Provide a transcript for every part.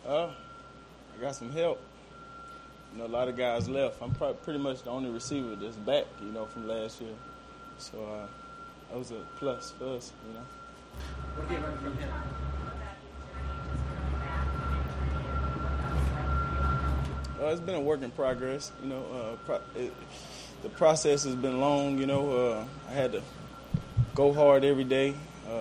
I got some help. A lot of guys left. I'm pretty much the only receiver that's back, from last year. So that was a plus for us, What did you learn from him? It's been a work in progress. The process has been long. I had to go hard every day.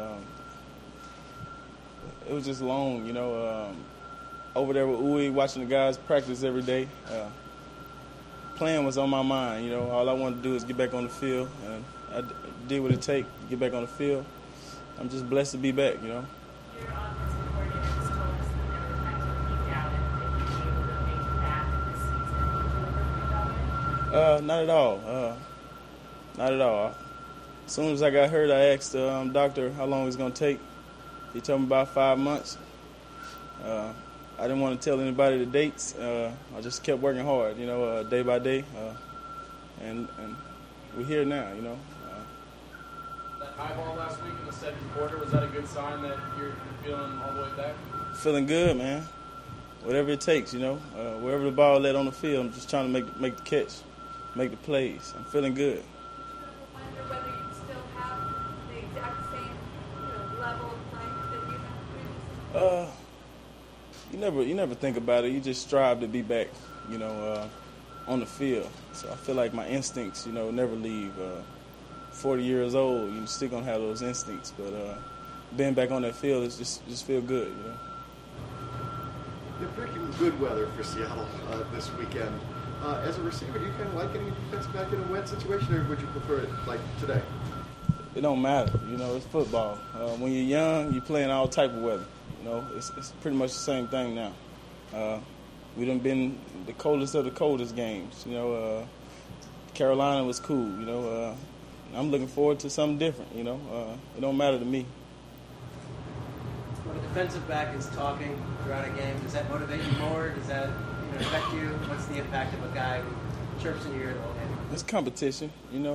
It was just long. Over there with Uwe, watching the guys practice every day. Playing was on my mind. All I wanted to do is get back on the field, and I did what it takes to get back on the field. I'm just blessed to be back. Your offensive coordinator has told us that there were times when he doubted that you'd be able to make it back this season. Did you ever feel that way? Not at all. Not at all. As soon as I got hurt, I asked the doctor how long it was going to take. He told me about 5 months. I didn't want to tell anybody the dates. I just kept working hard, day by day. And we're here now, That high ball last week in the second quarter, was that a good sign that you're feeling all the way back? Feeling good, man. Whatever it takes, wherever the ball led on the field, I'm just trying to make the catch, make the plays. I'm feeling good. I wonder whether you still have the exact same level of play that you had previously? You never think about it. You just strive to be back, on the field. So I feel like my instincts, never leave. 40 years old, you still gonna have those instincts. But being back on that field is just feel good, You're predicting good weather for Seattle this weekend. As a receiver, do you kind of like getting defense back in a wet situation, or would you prefer it like today? It don't matter, it's football. When you're young, you play in all type of weather. It's pretty much the same thing now. We done been the coldest of the coldest games. Carolina was cool. I'm looking forward to something different. It don't matter to me. When a defensive back is talking throughout a game, does that motivate you more? Does that affect you? What's the impact of a guy who chirps in your ear the whole game? It's competition.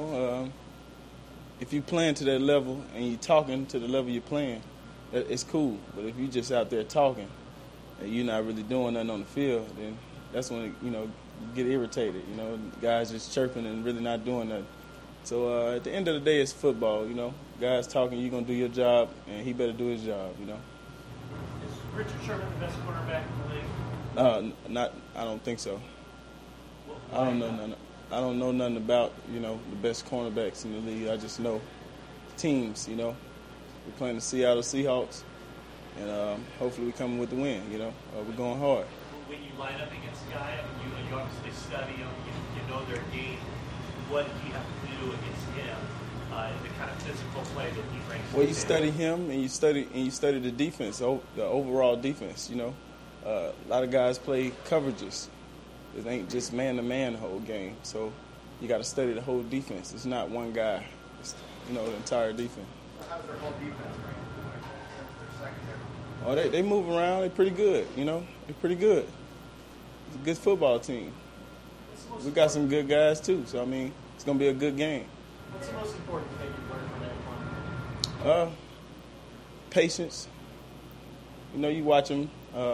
If you're playing to that level and you're talking to the level you're playing, it's cool. But if you're just out there talking and you're not really doing nothing on the field, then that's when you get irritated. Guys just chirping and really not doing nothing. So at the end of the day, it's football. Guys talking, you're gonna do your job, and he better do his job. Is Richard Sherman the best cornerback in the league? I don't think so. I don't know nothing. I don't know nothing about the best cornerbacks in the league. I just know teams. We're playing the Seattle Seahawks, and hopefully we come with the win. We're going hard. When you line up against a guy, you obviously study them, you know their game. What do you have to do against him? The kind of physical play that he brings. Well, you study him, and you study the defense, the overall defense. A lot of guys play coverages. It ain't just man-to-man the whole game. So you got to study the whole defense. It's not one guy. It's the entire defense. How's their whole defense right now? Oh, they move around. They're pretty good. They're pretty good. It's a good football team. We got some good guys too. So it's gonna be a good game. What's the most important thing you've learned from Anquan? Patience. You watch him.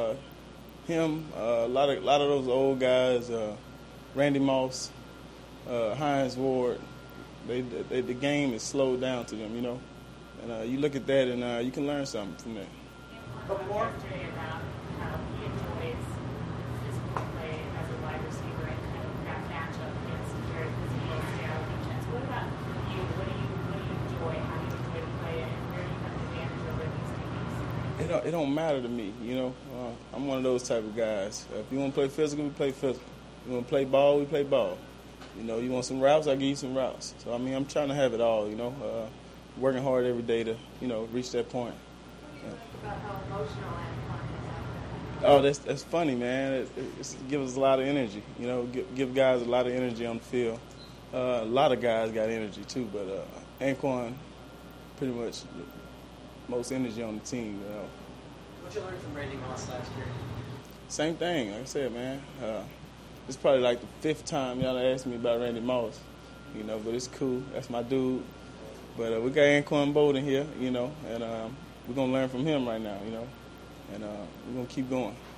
A lot of those old guys, Randy Moss, Hines Ward, the game is slowed down to them, and you look at that and you can learn something from that. Yesterday about how he enjoys physical play as a wide receiver and kind of that matchup against a very physical Seattle defense. What about you? What do you enjoy? How do you enjoy to play it? And where do you have an advantage over these teams? It don't matter to me, I'm one of those type of guys. If you want to play physical, we play physical. You want to play ball, we play ball. You want some routes, I give you some routes. So I'm trying to have it all. Working hard every day to reach that point. What do you think about how emotional Anquan is Oh, out there? that's funny, man. It gives us a lot of energy. Give guys a lot of energy on the field. A lot of guys got energy too, but Anquan pretty much most energy on the team. What you learned from Randy Moss last year? Same thing, like I said, man. It's probably like the fifth time y'all asked me about Randy Moss, but it's cool. That's my dude. But we got Anquan Boldin here, and we're going to learn from him right now, and we're going to keep going.